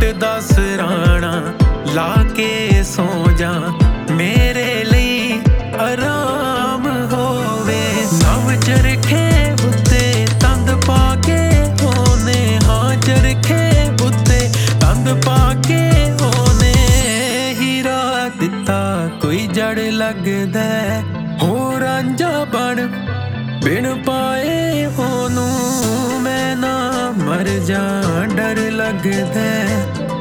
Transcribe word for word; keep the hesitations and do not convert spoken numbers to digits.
दा सराणा ला के सो जा मेरे लिए आराम होवे। नव चरखे उत्ते तंद पाके होने, हाँ चरखे उत्ते तंद पाके होने। हीरा दिता कोई जड़ लगदा हो रांझा बन बिन पाए होनू मैं ना मर जा डर लगदा।